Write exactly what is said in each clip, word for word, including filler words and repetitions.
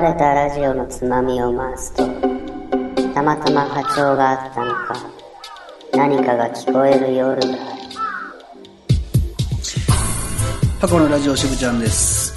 れたラジオのつまみを回すと、たまたま波長があったのか、何かが聞こえる夜がある。 箱のラジオしぶちゃんです。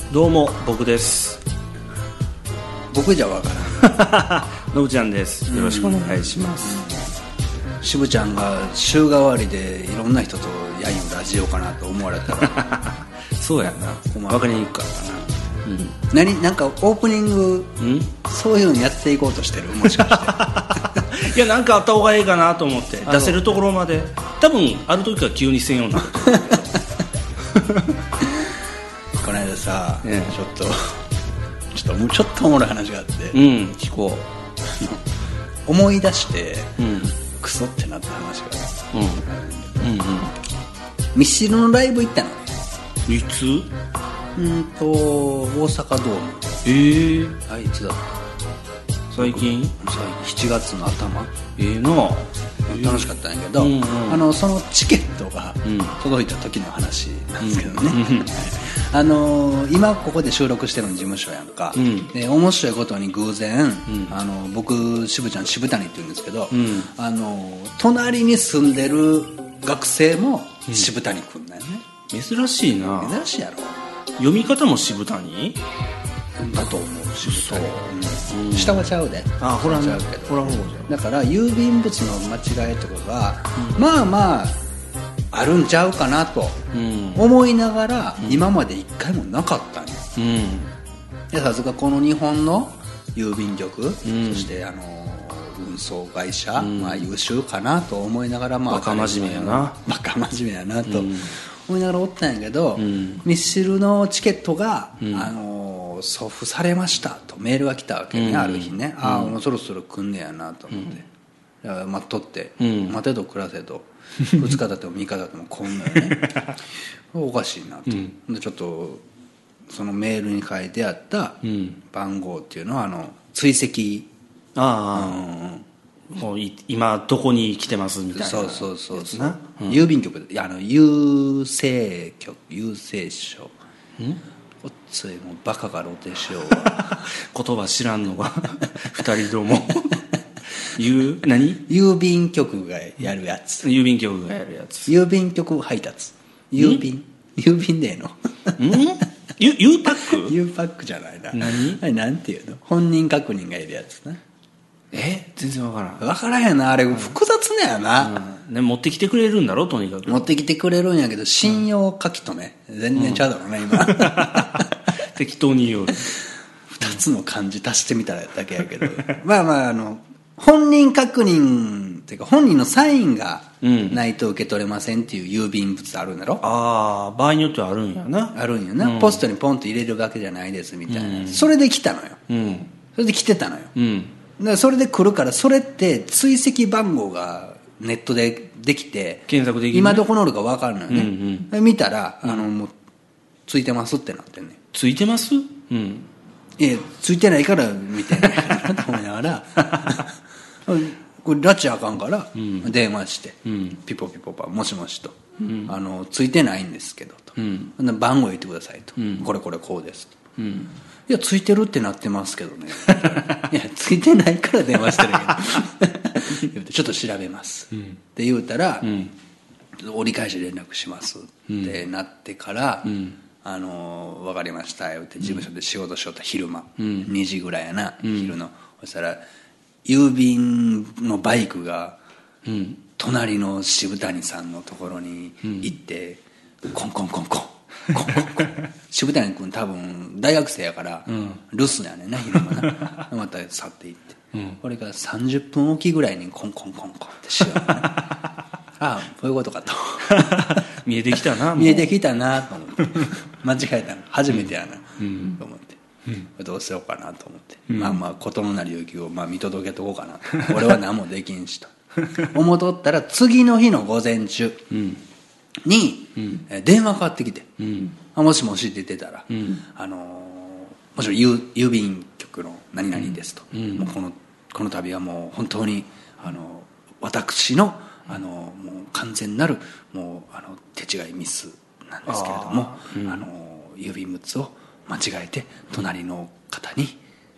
どうも僕です。 僕じゃわからん。 のぶちゃんです。よろしくお願いします。 しぶちゃんが週替わりでいろんな人とやゆラジオかなと思われたらそうやな、分かりにくかったな。 うん、何なんかオープニングそういうのやっていこうとしてる、もしかしていや、なんかあった方がいいかなと思って出せるところまで。多分ある時から急にせんようになると思うけどこの間さ、 ね、 ちょっとちょっとちょっとおもろい話があって、 うん、聞こう思い出して、 うん、 クソってなった話がある、 うんうんうん、 ミスチルのライブ行ったの。 いつ？ うんと大阪ドーム。 えー、 あいつだった最近しちがつの頭。 ええー、な楽しかったんやけど、うんうん、あのそのチケットが届いた時の話なんですけどね、うん、あの今ここで収録してるの事務所やんか、うん、で面白いことに偶然、うん、あの僕渋ちゃん渋谷って言うんですけど、うん、あの隣に住んでる学生も渋谷くんだよね、 うん、珍しいな。 珍しいやろ。 読み方も渋谷だと思う。渋谷、うん、下はちゃうで。 あ、ほらちゃうけど、 ほらほら。 だから郵便物の間違いとかが、うん、まあまああるんちゃうかなと思いながら、うん、今まで一回もなかったんよ、うん、でさすがこの日本の郵便局、うん、そしてあの運送会社、うん、まあ優秀かなと思いながら、まあバカ真面目やなバカ真面目やなと、うん思いながらおったんやけど、うん、ミスチルのチケットが、うん、あの送付されましたとメールが来たわけね、うん、ある日ね、うん、ああもうそろそろ来んねやなと思って、うん、だから待っとって、うん、待てど暮らせどふつか経ってもみっか経っても来んのよねおかしいなと、うん、でちょっとそのメールに書いてあった番号っていうのはあの追跡、 ああ、うんもう今どこに来てますみたいな。 そうそうそうそう、うん、郵便局であの郵政局郵政省んおっついもうバカが露呈しよう言葉知らんのが二人とも郵何郵便局がやるやつ郵便局がやるやつ郵便局配達郵便郵便でえのんゆ U パック U パックじゃないな。 何あれなんていうの本人確認がいるやつな。 え全然わからん分からへんなあれ、複雑ねやな、 うんね、持ってきてくれるんだろとにかく持ってきてくれるんやけど信用書き留め、うん、全然ちゃうだろうね、うん、今適当に言う二つの漢字足してみたらだけやけどまあまああの本人確認っていうか本人のサインがないと受け取れませんっていう郵便物あるんだろ、うん、 ああ場合によってはあるんやなあるんやな、うん、ポストにポンと入れるわけじゃないですみたいな、うん、それで来たのよ、うん、それで来てたのよ、うんだからそれで来るからそれって追跡番号がネットでできて検索できる、ね、 今どこにおるか分かるのよね、うんうん、見たらあのもうついてますってなってんね。 ついてます？うんいやついてないから見てないかなと思いながらこれ拉致あかんから電話して、うん、ピポピポパもしもしと、うん、あのついてないんですけどと、うん、番号言ってくださいと、うん、これこれこうですと、うんいやついてるってなってますけどねいやついてないから電話してるけどちょっと調べます、うん、って言うたら、うん、折り返し連絡しますってなってから、うん、あの分かりましたよって事務所で仕事しよった昼間、うん、にじぐらいやな、うん、昼のそしたら郵便のバイクが、うん、隣の渋谷さんのところに行って、うん、コンコンコンコン渋谷君多分大学生やから、うん、留守やねんな昼間なまた去っていって、うん、これがさんじゅっぷんおきぐらいにコンコンコンコンってしよう、ね、ああこういうことかと見えてきたな見えてきたなと思って間違えたの初めてやな、うん、と思って、うん、どうしようかなと思って、うん、まあまあ事のなり行きをまあ見届けとこうかなと俺は何もできんしと思っとったら次の日の午前中、うんに、うん、電話かかってきて、うん、あもしもしって言ってたら、うん、あのー、もちろん 郵, 郵便局の何々ですと、うん、もうこのこの度はもう本当にあの私のあのもう完全なるもうあの手違いミスなんですけれどもあ、うん、あの郵便物を間違えて隣の方にあ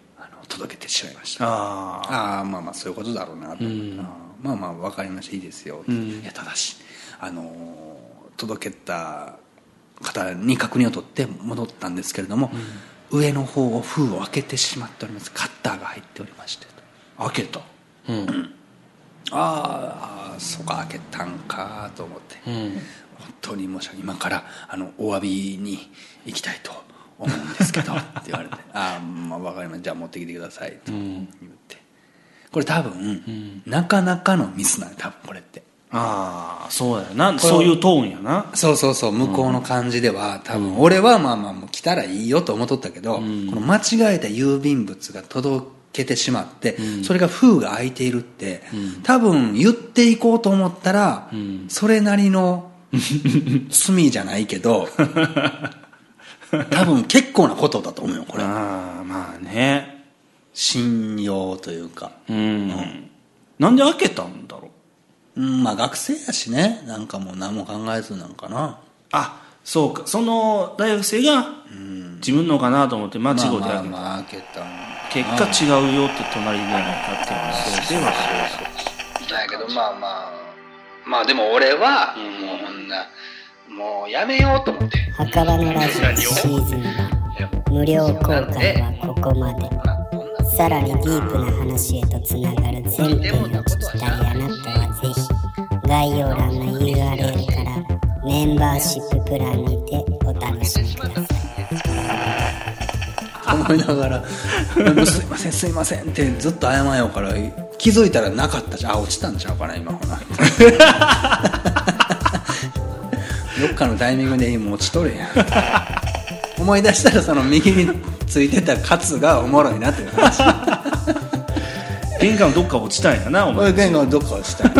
届けてしまいました。 あああまあまあそういうことだろうなと、うん、あまあまあ分かりました、いいですよ、うん、いやただしあのー、届けた方に確認を取って戻ったんですけれども、うん、上の方を封を開けてしまっております。カッターが入っておりまして。 開けた、うん、うん、 ああそうか開けたんかと思って、うん、本当に申し訳ない、今からあのお詫びに行きたいと思うんですけどって言われてああまあ分かりました、じゃあ持ってきてくださいと言って、うん、これ多分、うん、なかなかのミスなん多分これって。 ああそうやな、そういうトーンやな。 そうそうそう、向こうの感じでは、うん、多分俺はまあまあもう来たらいいよと思っとったけど、うん、この間違えた郵便物が届けてしまって、うん、それが封が開いているって、うん、多分言っていこうと思ったら、うん、それなりの罪じゃないけど多分結構なことだと思うよこれ。 ああまあね、 信用というか、うんうん、 なんで開けたんだろう、うん、まあ学生やしね、なんかもう何も考えずなんかな。 あそうか、その大学生が自分のかなと思って間違うて開けた、まあまあまあ開けた結果違うよって隣じゃないかっていう話ではそうだけど、まあまあまあでも俺はもうこんなもうやめようと思って。 墓場のラジオシーズンは無料公開はここまで。さらにディープな話へとつながる全編を聞きたいあなたはぜひ概要欄の ユーアールエル からメンバーシッププランにてお楽しみください思いながらすいませんすいませんってずっと謝ようから気づいたらなかったじゃん。あ落ちたんちゃうかな今ほなどっかのタイミングでもう落ちとるやん思い出したらその右についてたカツがおもろいなっていう話玄関のどっか落ちたんやなお前。 玄関のどっか落ちた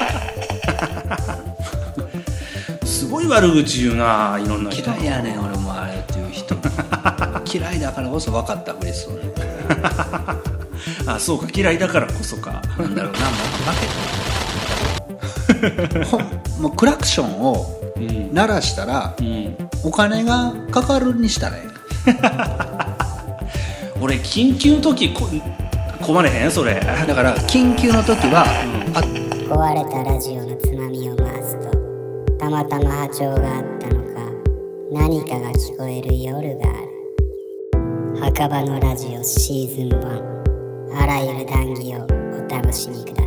すごい悪口言うな、いろんな人。 嫌いやねん俺もあれっていう人嫌いだからこそ分かったふりするねあそうか、嫌いだからこそか。 なんだろうな、もう負けたもうクラクションを鳴らしたら、うん、お金がかかるにしたらええ俺緊急の時こ困れへんそれ。 だから緊急の時は、うん、あ壊れたラジオのつまみを回すとたまたま波長があったのか何かが聞こえる夜がある。墓場のラジオシーズンワン、あらゆる談義をお楽しみください。